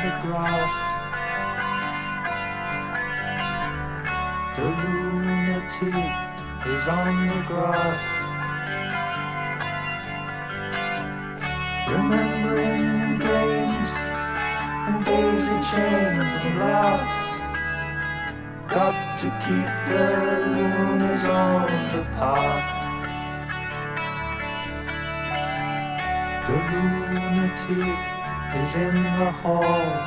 the grass. The lunatic is on the grass, remembering games and daisy chains and laughs. Got to keep the lunars on the path. The lunatic is in the hall.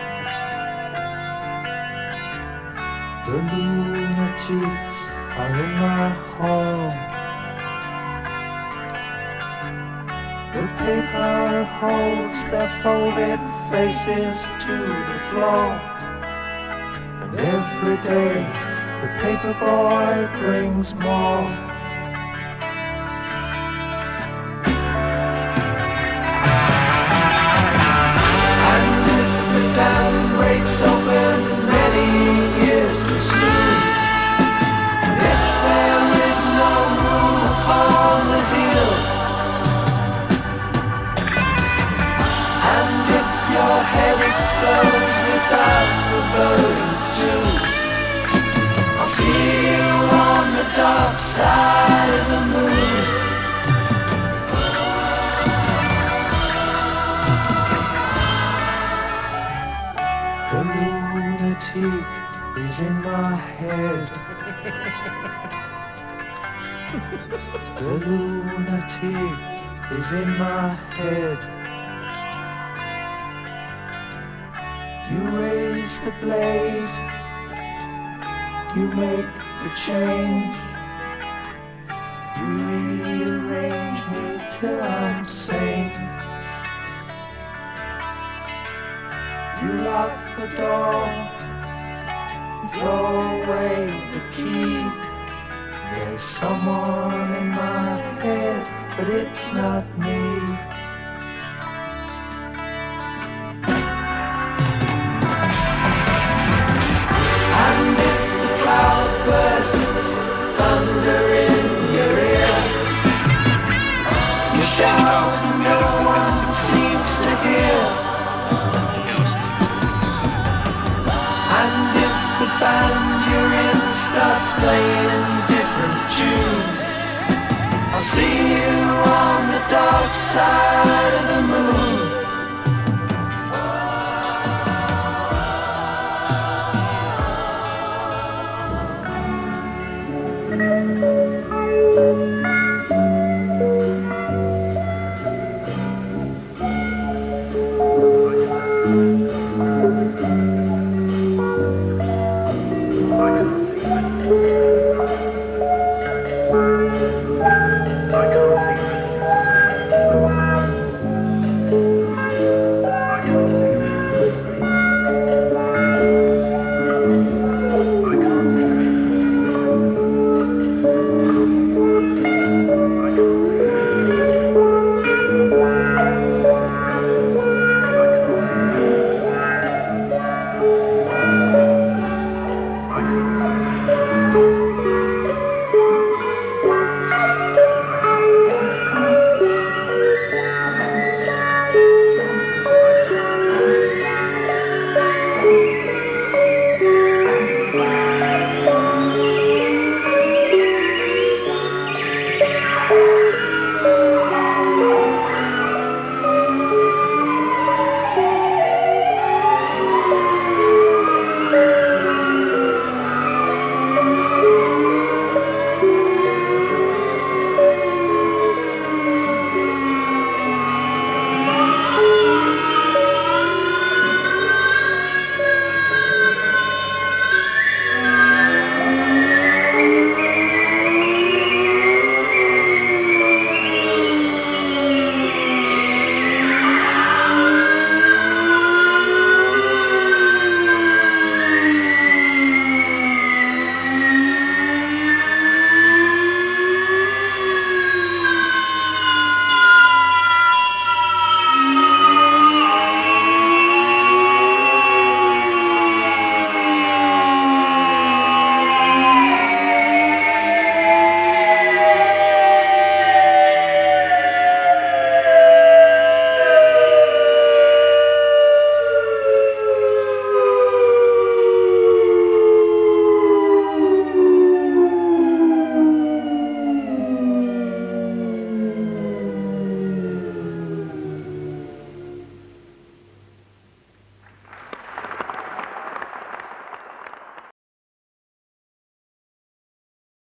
The lunatics are in my hall. The paper holds their folded faces to the floor. And every day the paper boy brings more. And if the dam breaks open many years too soon, and if there is no room upon the hill, and if your head explodes without the birds too, I'll see you on the dark side of the moon. The lunatic is in my head. The lunatic is in my head. You raise the blade, you make the change, you rearrange me till I'm sane. You lock the door, throw away the key. There's someone in my head, but it's not me. And if the cloud bursts, thunder in your ear, you shout and no one seems to hear. And if the band you're in starts playing different tunes, I'll see you on the dark side of the moon.